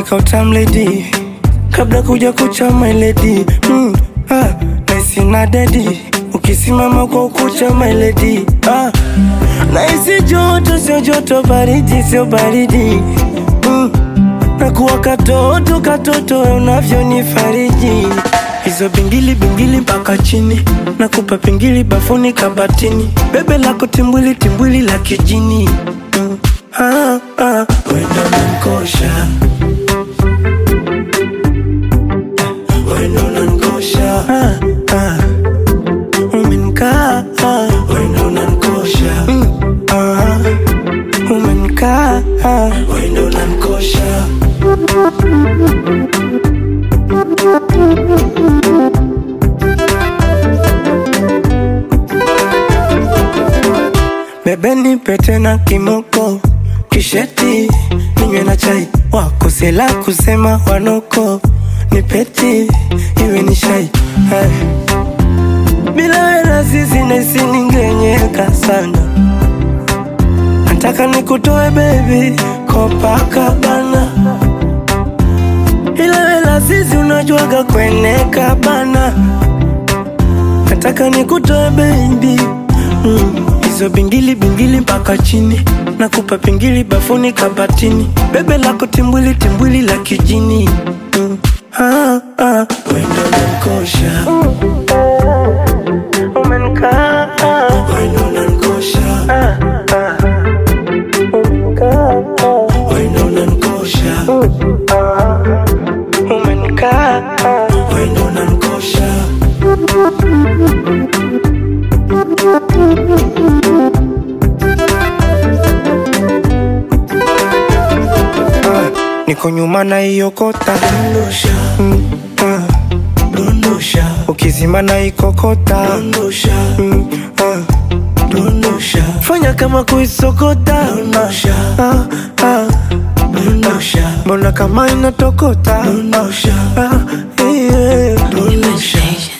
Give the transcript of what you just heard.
umefika utam lady, kabla kuja kucha my lady. Naisi na daddy, ukisimama kwa ukucha my lady. Naisi joto sio joto, baridi sio baridi. Nakuwa katoto unavyo nifariji. Hizo bingili bingili mpaka chini, nakupa pingili bafuni kabatini. Bebe lako timbwili la kijini. Wendo nankosha, wendo nankosha. Umenkaa, wendo nankosha. Umenkaa, wendo nankosha. Bebe nipe tena kimoko, kisheti ninywe na chai. Wakosela kusema wanoko, nipeti iwe ni shai. Bila wena sisi naisi ningenyeka sana. Nataka nikutoe baby Copacabana, ila wena sisi unajuaga kweneka bana. Nataka nikutoe baby. Hizo bingili bingili mpaka chini, nakupa pingili bafuni kabatini. Bebe lako timbwili la kijini. Wendo nankosha, umenkaa. Wendo nankosha, umenkaa. Wendo nankosha, umenkaa. Wendo nankosha. Niko nyuma na iyo kota, dondosha. Dondosha. Ukizima na ikokota, dondosha. Dondosha. Fanya kama kuisokota, dondosha. Dondosha. Mbona kama inatokota, dondosha. Dondosha.